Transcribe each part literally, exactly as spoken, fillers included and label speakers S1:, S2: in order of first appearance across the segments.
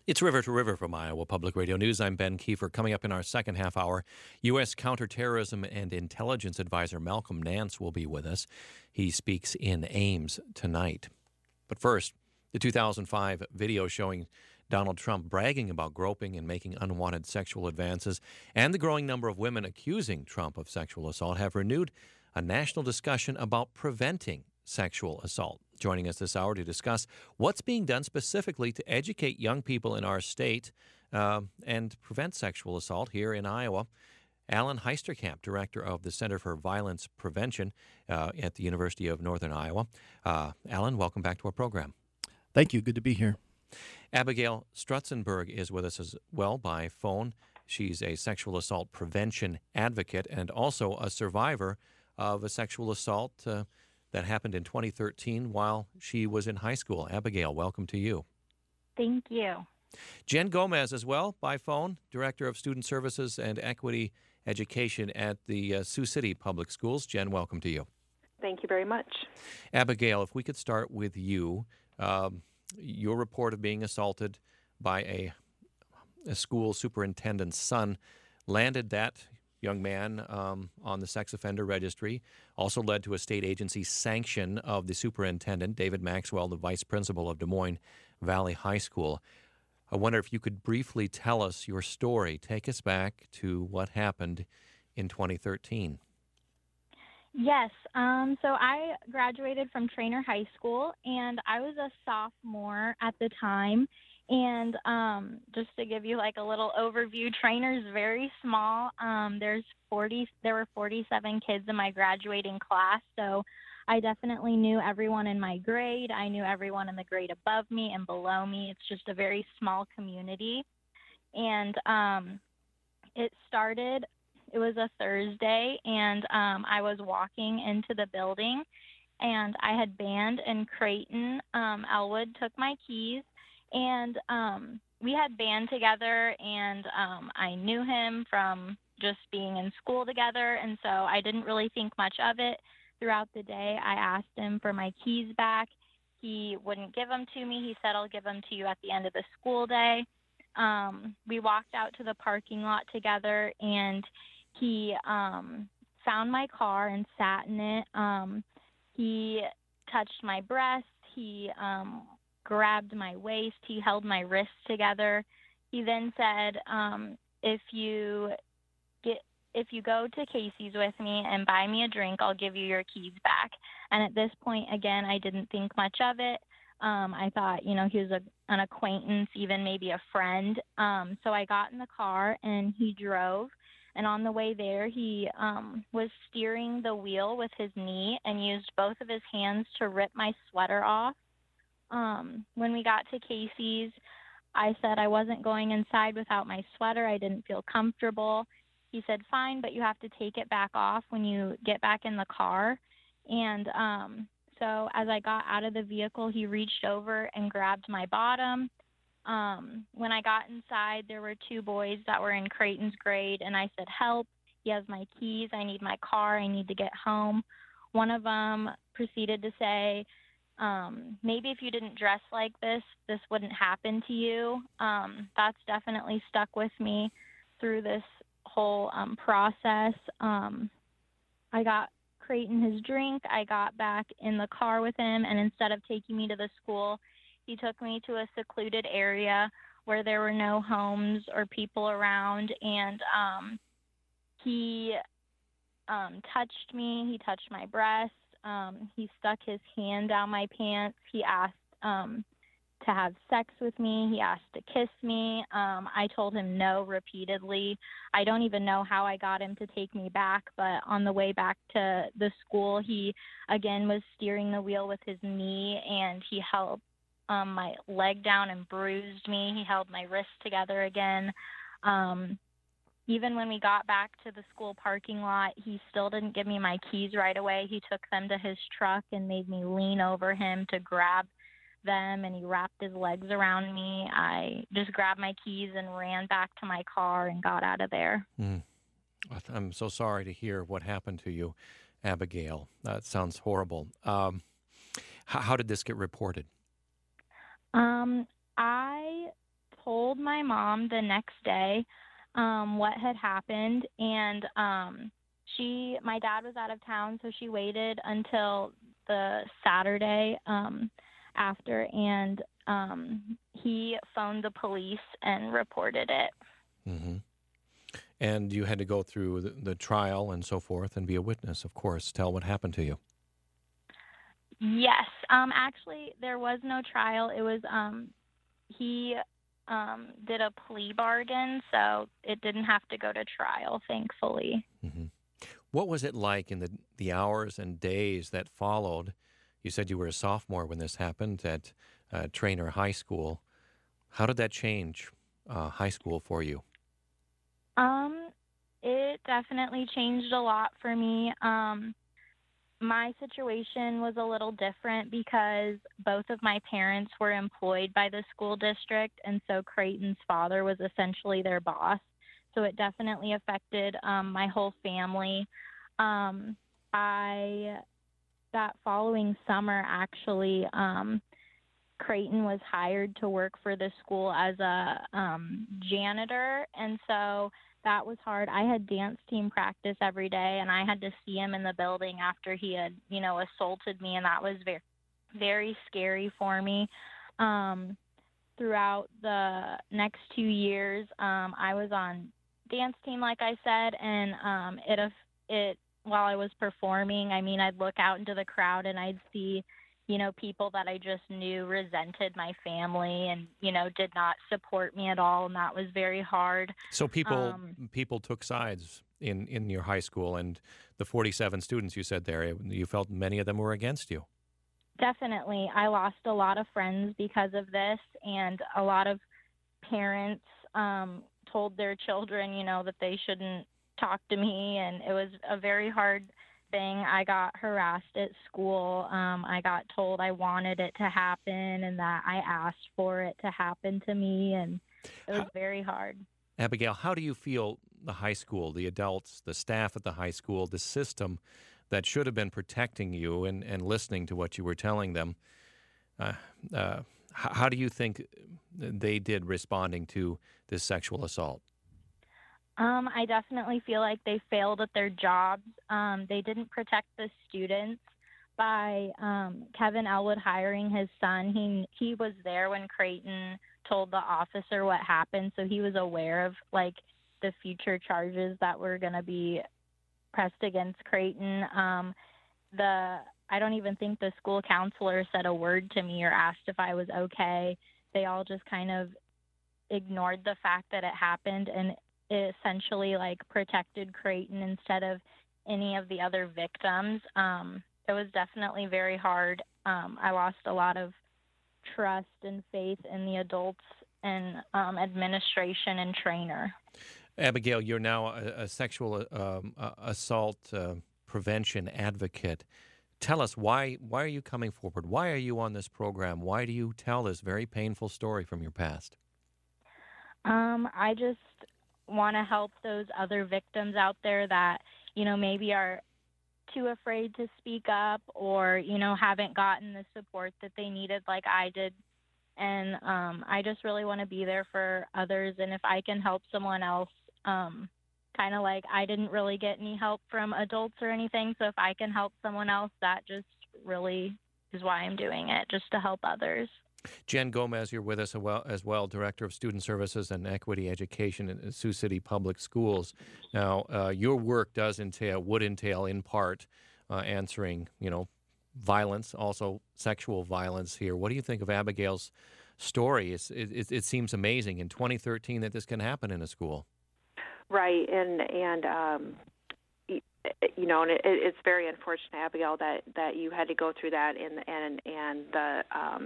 S1: It's River to River from Iowa Public Radio News. I'm Ben Kiefer. Coming up in our second half hour, U S Counterterrorism and Intelligence Advisor Malcolm Nance will be with us. He speaks in Ames tonight. But first, the two thousand five video showing Donald Trump bragging about groping and making unwanted sexual advances, and the growing number of women accusing Trump of sexual assault have renewed a national discussion about preventing sexual assault. Joining us this hour to discuss what's being done specifically to educate young people in our state uh, and prevent sexual assault here in Iowa, Alan Heisterkamp, director of the Center for Violence Prevention uh, at the University of Northern Iowa. Uh, Alan, welcome back to our program.
S2: Thank you. Good to be here.
S1: Abigail Strutzenberg is with us as well by phone. She's a sexual assault prevention advocate and also a survivor of a sexual assault uh, that happened in twenty thirteen while she was in high school. Abigail, welcome to you.
S3: Thank you.
S1: Jen Gomez as well by phone, Director of Student Services and Equity Education at the uh, Sioux City Public Schools. Jen, welcome to you.
S4: Thank you very much.
S1: Abigail, if we could start with you. Um, your report of being assaulted by a, a school superintendent's son landed that young man um, on the sex offender registry, also led to a state agency sanction of the superintendent, David Maxwell, the vice principal of Des Moines Valley High School. I wonder if you could briefly tell us your story. Take us back to what happened in twenty thirteen.
S3: Yes. Um, so I graduated from Trainer High School, and I was a sophomore at the time. And um, just to give you like a little overview, Trainer's very small. Um, there's forty. There were forty-seven kids in my graduating class, so I definitely knew everyone in my grade. I knew everyone in the grade above me and below me. It's just a very small community, and um, it started. It was a Thursday, and um, I was walking into the building, and I had band in Creighton. Um, Elwood took my keys, and um, we had band together, and um, I knew him from just being in school together, and so I didn't really think much of it. Throughout the day, I asked him for my keys back. He wouldn't give them to me. He said, "I'll give them to you at the end of the school day." Um, we walked out to the parking lot together, and he um, found my car and sat in it. Um, he touched my breast. He um, grabbed my waist. He held my wrists together. He then said, um, if you get, if you go to Casey's with me and buy me a drink, I'll give you your keys back. And at this point, again, I didn't think much of it. Um, I thought, you know, he was a, an acquaintance, even maybe a friend. Um, so I got in the car and he drove. And on the way there, he um, was steering the wheel with his knee and used both of his hands to rip my sweater off. Um, when we got to Casey's, I said I wasn't going inside without my sweater. I didn't feel comfortable. He said, fine, but you have to take it back off when you get back in the car. And um, so as I got out of the vehicle, he reached over and grabbed my bottom. Um, when I got inside, there were two boys that were in Creighton's grade, and I said, help, he has my keys, I need my car, I need to get home. One of them proceeded to say, um, maybe if you didn't dress like this, this wouldn't happen to you. Um, that's definitely stuck with me through this whole um, process. Um, I got Creighton his drink, I got back in the car with him, and instead of taking me to the school, he took me to a secluded area where there were no homes or people around, and um, he um, touched me. He touched my breast. Um, he stuck his hand down my pants. He asked um, to have sex with me. He asked to kiss me. Um, I told him no repeatedly. I don't even know how I got him to take me back, but on the way back to the school, he again was steering the wheel with his knee, and he held Um, my leg down and bruised me. He held my wrists together again. Um, even when we got back to the school parking lot, he still didn't give me my keys right away. He took them to his truck and made me lean over him to grab them, and he wrapped his legs around me. I just grabbed my keys and ran back to my car and got out of there.
S1: Mm. I'm so sorry to hear what happened to you, Abigail. That sounds horrible. Um, how, how did this get reported?
S3: Um, I told my mom the next day um, what had happened, and um, she, my dad was out of town, so she waited until the Saturday um, after, and um, he phoned the police and reported it.
S1: Mm-hmm. And you had to go through the, the trial and so forth and be a witness, of course. Tell what happened to you.
S3: Yes. Um, actually, there was no trial. It was um, he um, did a plea bargain, so it didn't have to go to trial, thankfully.
S1: Mm-hmm. What was it like in the, the hours and days that followed? You said you were a sophomore when this happened at uh, Trainer High School. How did that change uh, high school for you?
S3: Um, it definitely changed a lot for me. Um, my situation was a little different because both of my parents were employed by the school district, and so Creighton's father was essentially their boss. So it definitely affected um, my whole family. Um, I that following summer, actually, um, Creighton was hired to work for the school as a um, janitor, and so that was hard. I had dance team practice every day, and I had to see him in the building after he had, you know, assaulted me, and that was very, very scary for me. Um, throughout the next two years, um, I was on dance team, like I said, and um, it it while I was performing, I mean, I'd look out into the crowd and I'd see, you know, people that I just knew resented my family and, you know, did not support me at all, and that was very hard.
S1: So people
S3: Um,
S1: people took sides in, in your high school, and the forty-seven students you said there, you felt many of them were against you.
S3: Definitely. I lost a lot of friends because of this, and a lot of parents um, told their children, you know, that they shouldn't talk to me, and it was a very hard thing. I got harassed at school. Um, I got told I wanted it to happen and that I asked for it to happen to me, and it was very hard.
S1: Abigail, how do you feel the high school, the adults, the staff at the high school, the system that should have been protecting you and, and listening to what you were telling them, uh, uh, how, how do you think they did responding to this sexual assault?
S3: Um, I definitely feel like they failed at their jobs. Um, they didn't protect the students by um, Kevin Elwood hiring his son. He he was there when Creighton told the officer what happened, so he was aware of like the future charges that were going to be pressed against Creighton. Um, the I don't even think the school counselor said a word to me or asked if I was okay. They all just kind of ignored the fact that it happened, and it essentially like protected Creighton instead of any of the other victims. Um, it was definitely very hard. Um, I lost a lot of trust and faith in the adults and um, administration and trainer.
S1: Abigail, you're now a, a sexual um, uh, assault uh, prevention advocate. Tell us, why why are you coming forward? Why are you on this program? Why do you tell this very painful story from your past?
S3: Um, I just want to help those other victims out there that, you know, maybe are too afraid to speak up or, you know, haven't gotten the support that they needed like I did. And um, I just really want to be there for others. And if I can help someone else, um, kind of like I didn't really get any help from adults or anything. So if I can help someone else, that just really is why I'm doing it, just to help others.
S1: Jen Gomez, you're with us as well, as well, Director of Student Services and Equity Education at Sioux City Public Schools. Now, uh, your work does entail, would entail in part, uh, answering, you know, violence, also sexual violence here. What do you think of Abigail's story? It's, it, it seems amazing in twenty thirteen that this can happen in a school.
S4: Right, and and um, you know, and it, it's very unfortunate, Abigail, that, that you had to go through that, and and and the um,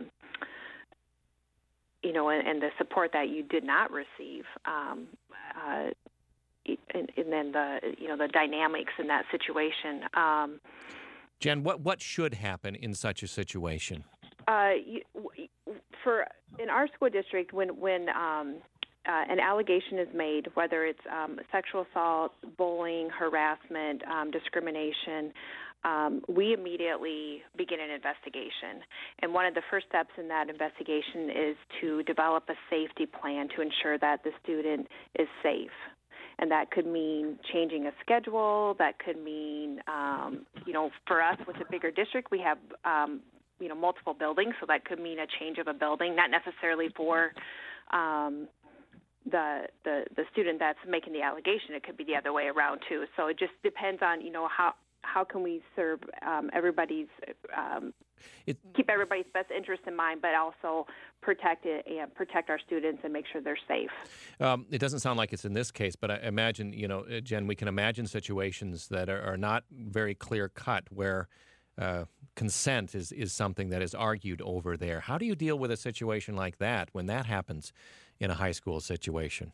S4: you know, and, and the support that you did not receive, um, uh, and, and then the you know the dynamics in that situation. Um,
S1: Jen, what what should happen in such a situation?
S4: Uh, you, for in our school district, when when um, uh, an allegation is made, whether it's um, sexual assault, bullying, harassment, um, discrimination, um, we immediately begin an investigation. And one of the first steps in that investigation is to develop a safety plan to ensure that the student is safe. And that could mean changing a schedule. That could mean, um, you know, for us with a bigger district, we have, um, you know, multiple buildings. So that could mean a change of a building, not necessarily for um, the, the the student that's making the allegation. It could be the other way around too. So it just depends on, you know, how how can we serve um, everybody's um, it, keep everybody's best interest in mind, but also protect it and protect our students and make sure they're safe.
S1: Um, it doesn't sound like it's in this case, but I imagine, you know, Jen, we can imagine situations that are, are not very clear cut where uh, consent is, is something that is argued over there. How do you deal with a situation like that when that happens in a high school situation?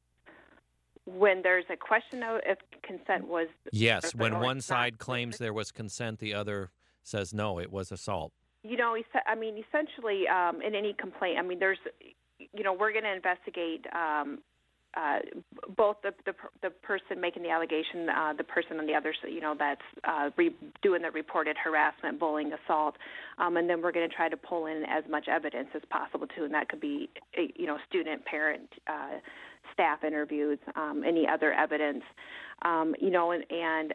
S4: When there's a question of if consent was...
S1: Yes, when one
S4: not.
S1: side claims there was consent, the other says no, it was assault.
S4: You know, I mean, essentially, um, in any complaint, I mean, there's, you know, we're going to investigate um, uh, both the, the the person making the allegation, uh, the person on the other, you know, that's uh, re- doing the reported harassment, bullying, assault, um, and then we're going to try to pull in as much evidence as possible too, and that could be, you know, student, parent, uh, staff interviews, um, any other evidence, um, you know, and, and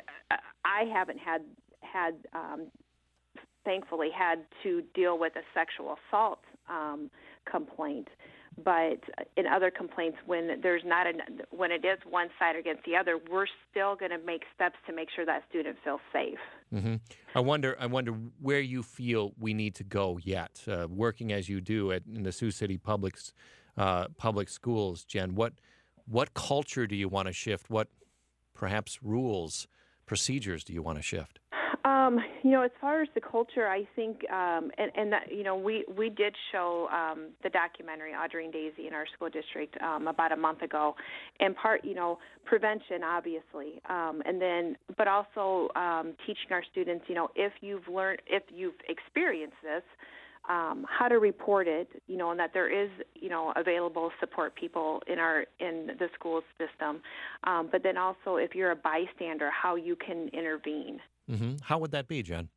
S4: I haven't had had. Um, thankfully had to deal with a sexual assault um, complaint. But in other complaints, when there's not a, when it is one side against the other, we're still going to make steps to make sure that student feels safe.
S1: Mm-hmm. I wonder. I wonder where you feel we need to go yet. Uh, working as you do at in the Sioux City Public uh, Public Schools, Jen. What what culture do you want to shift? What perhaps rules, procedures do you want to shift?
S4: Um, you know, as far as the culture, I think, um, and, and that, you know, we, we did show um, the documentary Audrey and Daisy in our school district um, about a month ago. And part, you know, prevention, obviously, um, and then, but also um, teaching our students, you know, if you've learned, if you've experienced this, um, how to report it, you know, and that there is, you know, available support people in our in the school system. Um, but then also, if you're a bystander, how you can intervene.
S1: Mm-hmm. How would that be, Jen?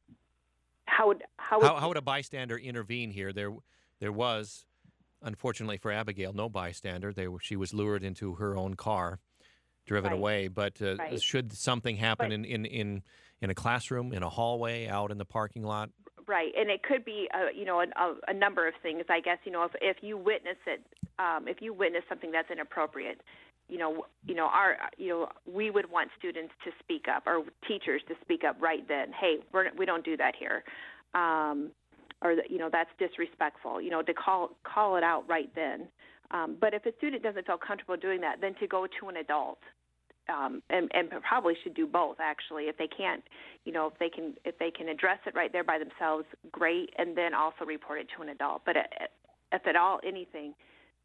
S4: How would how would,
S1: how, how would a bystander intervene here? There, there was, unfortunately for Abigail, no bystander. They were, she was lured into her own car, driven
S4: right.
S1: away. But uh,
S4: right.
S1: should something happen
S4: but,
S1: in, in, in, in a classroom, in a hallway, out in the parking lot?
S4: Right, and it could be, uh, you know, a, a number of things. I guess, you know, if if you witness it, um, if you witness something that's inappropriate, you know, you know, our, you know, we would want students to speak up, or teachers to speak up right then. Hey, we're, we don't do that here, um, or you know, that's disrespectful. You know, to call call it out right then. Um, but if a student doesn't feel comfortable doing that, then to go to an adult. Um, and, and probably should do both, actually. If they can't, you know, if they can, if they can address it right there by themselves, great, and then also report it to an adult. But if at all anything,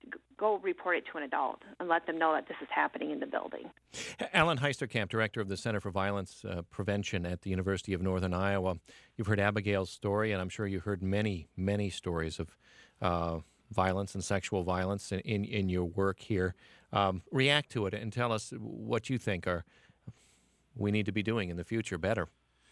S4: go report it to an adult and let them know that this is happening in the building.
S1: Alan Heisterkamp, Director of the Center for Violence uh, Prevention at the University of Northern Iowa. You've heard Abigail's story, and I'm sure you've heard many, many stories of uh, violence and sexual violence in, in, in your work here. Um, react to it and tell us what you think are we need to be doing in the future better.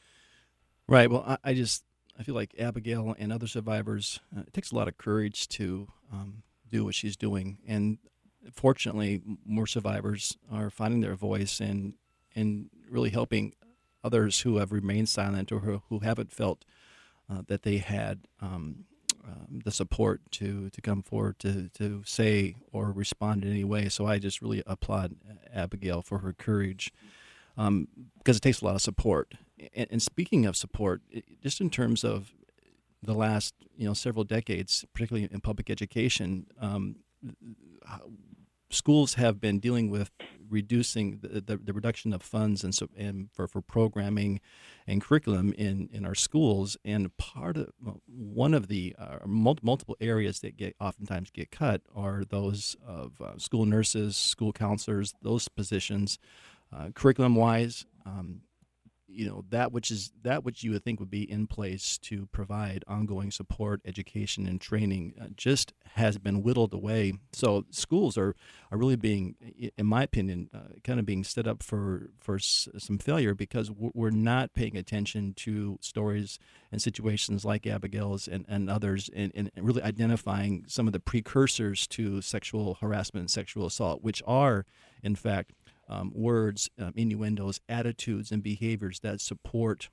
S2: Right. Well, I, I just I feel like Abigail and other survivors, uh, it takes a lot of courage to um, do what she's doing, and fortunately, more survivors are finding their voice and and really helping others who have remained silent or who, who haven't felt uh, that they had um, um, the support to, to come forward to, to say or respond in any way. So I just really applaud Abigail for her courage, um, because it takes a lot of support. And, and speaking of support, it, just in terms of the last you know several decades, particularly in public education, um, schools have been dealing with reducing the, the, the reduction of funds and, so, and for, for programming and curriculum in, in our schools. And part of one of the uh, multiple areas that get oftentimes get cut are those of uh, school nurses, school counselors, those positions. Uh, curriculum-wise, um, you know, that which is that which you would think would be in place to provide ongoing support, education, and training uh, just has been whittled away. So schools are, are really being, in my opinion, uh, kind of being set up for for s- some failure because we're not paying attention to stories and situations like Abigail's and, and others, and, and really identifying some of the precursors to sexual harassment and sexual assault, which are, in fact, Um, words, um, innuendos, attitudes, and behaviors that support,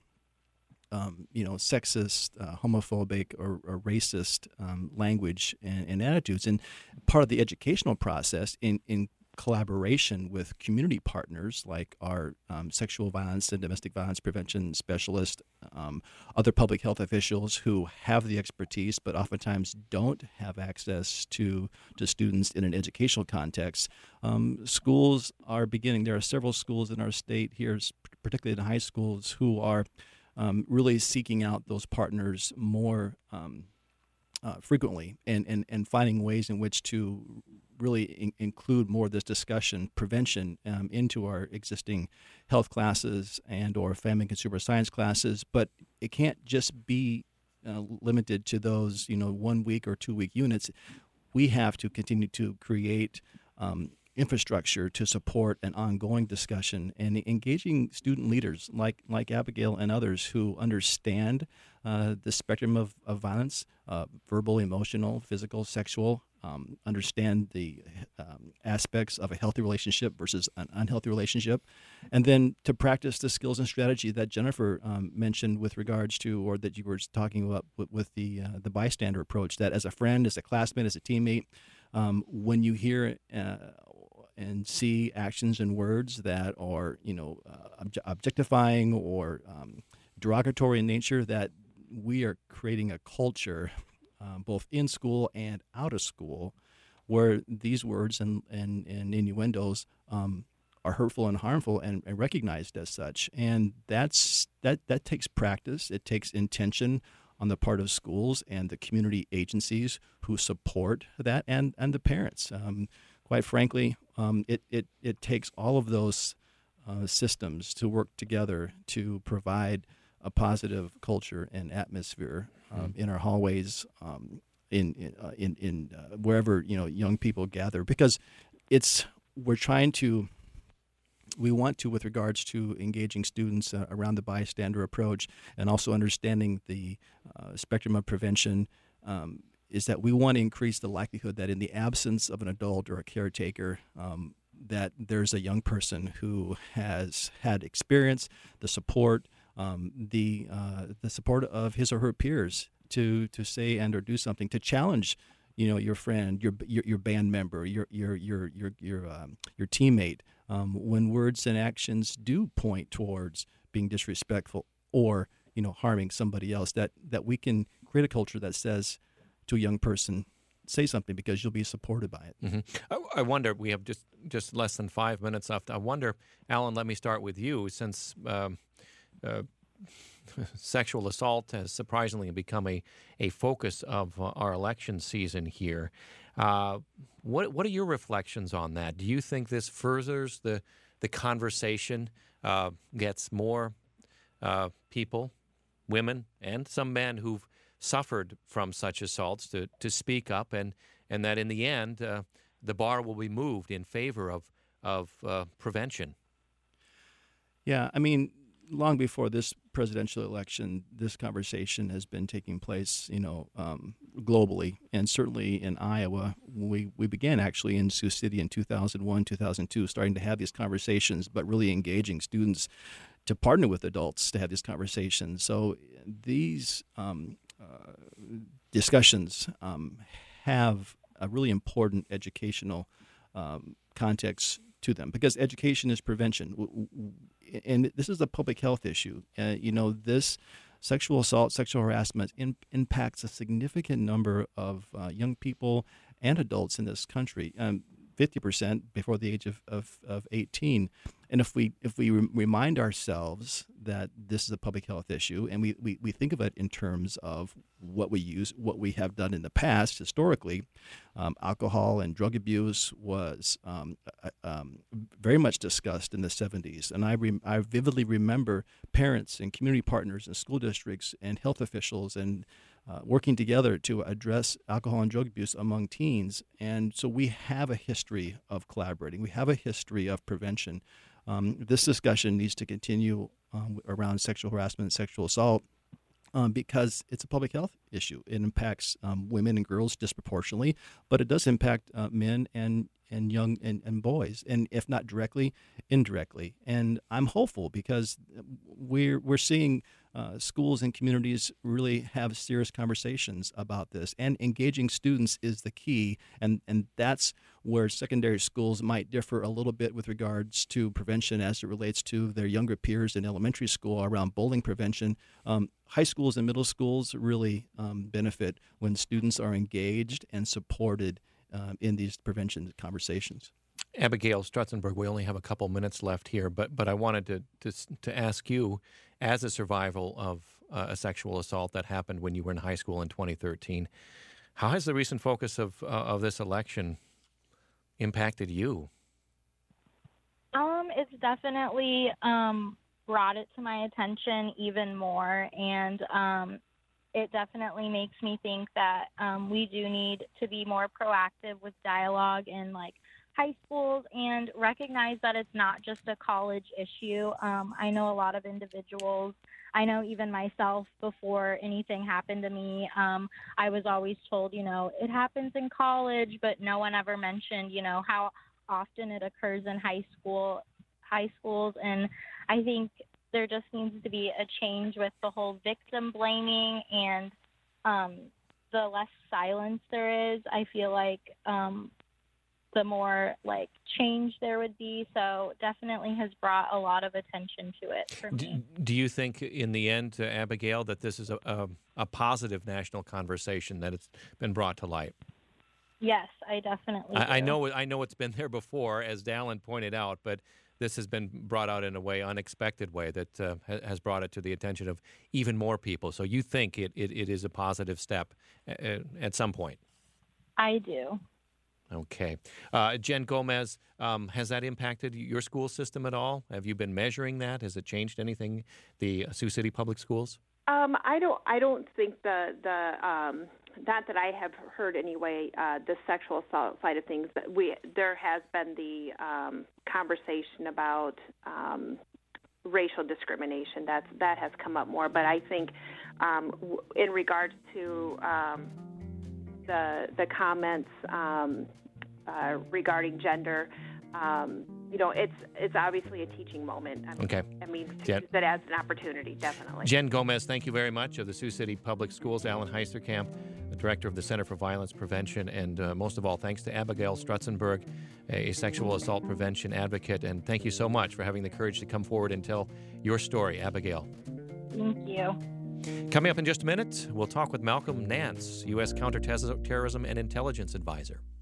S2: um, you know, sexist, uh, homophobic, or, or racist um, language and, and attitudes. And part of the educational process, in, in collaboration with community partners like our um, sexual violence and domestic violence prevention specialist, um, other public health officials who have the expertise but oftentimes don't have access to, to students in an educational context. Um, schools are beginning, there are several schools in our state here, particularly in high schools, who are um, really seeking out those partners more um, uh, frequently and, and, and finding ways in which to really in, include more of this discussion, prevention, um, into our existing health classes and or family and consumer science classes. But it can't just be uh, limited to those, you know, one week or two week units. We have to continue to create um, infrastructure to support an ongoing discussion and engaging student leaders like like Abigail and others who understand uh, the spectrum of, of violence, uh, verbal, emotional, physical, sexual, um, understand the um, aspects of a healthy relationship versus an unhealthy relationship, and then to practice the skills and strategy that Jennifer um, mentioned with regards to, or that you were talking about with, with the uh, the bystander approach, that as a friend, as a classmate, as a teammate, um, when you hear uh, and see actions and words that are, you know, uh, obje- objectifying or um, derogatory in nature, that we are creating a culture, um, both in school and out of school, where these words and, and, and innuendos um, are hurtful and harmful and, and recognized as such. And that's that that takes practice. It takes intention on the part of schools and the community agencies who support that, and, and the parents. Um, Quite frankly, um, it, it, it takes all of those uh, systems to work together to provide a positive culture and atmosphere um, mm. in our hallways, um, in in uh, in, in uh, wherever, you know, young people gather. Because it's we're trying to we want to, with regards to engaging students uh, around the bystander approach and also understanding the uh, spectrum of prevention. Um, is that we want to increase the likelihood that in the absence of an adult or a caretaker, um, that there's a young person who has had experience, the support, um, the uh, the support of his or her peers to to say and or do something, to challenge, you know, your friend, your your, your band member, your your your your your um, your teammate, um, when words and actions do point towards being disrespectful or, you know, harming somebody else. That that we can create a culture that says to a young person, say something because you'll be supported by it.
S1: Mm-hmm. I, I wonder, we have just, just less than five minutes left. I wonder, Alan, let me start with you, since um, uh, sexual assault has surprisingly become a, a focus of uh, our election season here. Uh, what what are your reflections on that? Do you think this furthers the, the conversation, uh, gets more uh, people, women, and some men who've suffered from such assaults to, to speak up, and, and that in the end uh, the bar will be moved in favor of, of uh, prevention?
S2: Yeah, I mean, long before this presidential election, this conversation has been taking place, you know, um, globally, and certainly in Iowa. We, we began actually in Sioux City in two thousand one, two thousand two, starting to have these conversations, but really engaging students to partner with adults to have these conversations. So these um, uh, discussions um, have a really important educational um, context to them, because education is prevention, and this is a public health issue. Uh, you know, this sexual assault, sexual harassment in, impacts a significant number of uh, young people and adults in this country. Um, fifty percent before the age of, of, of eighteen. And if we if we re- remind ourselves that this is a public health issue, and we, we, we think of it in terms of what we use, what we have done in the past historically, um, alcohol and drug abuse was um, uh, um, very much discussed in the seventies. And I, re- I vividly remember parents and community partners and school districts and health officials and Uh, working together to address alcohol and drug abuse among teens. And so we have a history of collaborating. We have a history of prevention. Um, this discussion needs to continue um, around sexual harassment and sexual assault um, because it's a public health issue. It impacts um, women and girls disproportionately, but it does impact uh, men and and young and, and boys, and if not directly, indirectly. And I'm hopeful because we're we're seeing uh, schools and communities really have serious conversations about this, and engaging students is the key. And and that's where secondary schools might differ a little bit with regards to prevention as it relates to their younger peers in elementary school around bullying prevention. Um, high schools and middle schools really um, benefit when students are engaged and supported Um, in these prevention conversations.
S1: Abigail Strutzenberg, we only have a couple minutes left here, but but I wanted to to, to ask you, as a survival of uh, a sexual assault that happened when you were in high school in twenty thirteen, how has the recent focus of uh, of this election impacted you?
S3: Um, it's definitely um, brought it to my attention even more, and um, it definitely makes me think that um, we do need to be more proactive with dialogue in like high schools and recognize that it's not just a college issue. Um, I know a lot of individuals, I know even myself, before anything happened to me, um, I was always told, you know, it happens in college, but no one ever mentioned, you know, how often it occurs in high school, high schools. And I think there just needs to be a change with the whole victim blaming, and um, the less silence there is, I feel like um, the more like change there would be. So definitely has brought a lot of attention to it for me.
S1: Do, do you think in the end, uh, Abigail, that this is a, a, a positive national conversation, that it's been brought to light?
S3: Yes, I definitely
S1: I, I
S3: do.
S1: know I know it's been there before, as Dallin pointed out, but this has been brought out in a way, unexpected way, that uh, ha- has brought it to the attention of even more people. So you think it, it, it is a positive step at, at some point?
S3: I do.
S1: Okay. Uh, Jen Gomez, um, has that impacted your school system at all? Have you been measuring that? Has it changed anything, the Sioux City Public Schools?
S4: Um, I don't. I don't think the the um, not that I have heard anyway. Uh, the sexual assault side of things. That we there has been the um, conversation about um, racial discrimination. That's that has come up more. But I think um, w- in regards to um, the the comments um, uh, regarding gender. Um, you know, it's it's obviously a teaching moment. I mean,
S1: Okay.
S4: I mean, to
S1: Jen,
S4: use that as an opportunity, definitely.
S1: Jen Gomez, thank you very much, of the Sioux City Public Schools. Alan Heisterkamp, the director of the Center for Violence Prevention. And uh, most of all, thanks to Abigail Strutzenberg, a sexual assault prevention advocate. And thank you so much for having the courage to come forward and tell your story, Abigail.
S3: Thank you.
S1: Coming up in just a minute, we'll talk with Malcolm Nance, U S counterterrorism and intelligence advisor.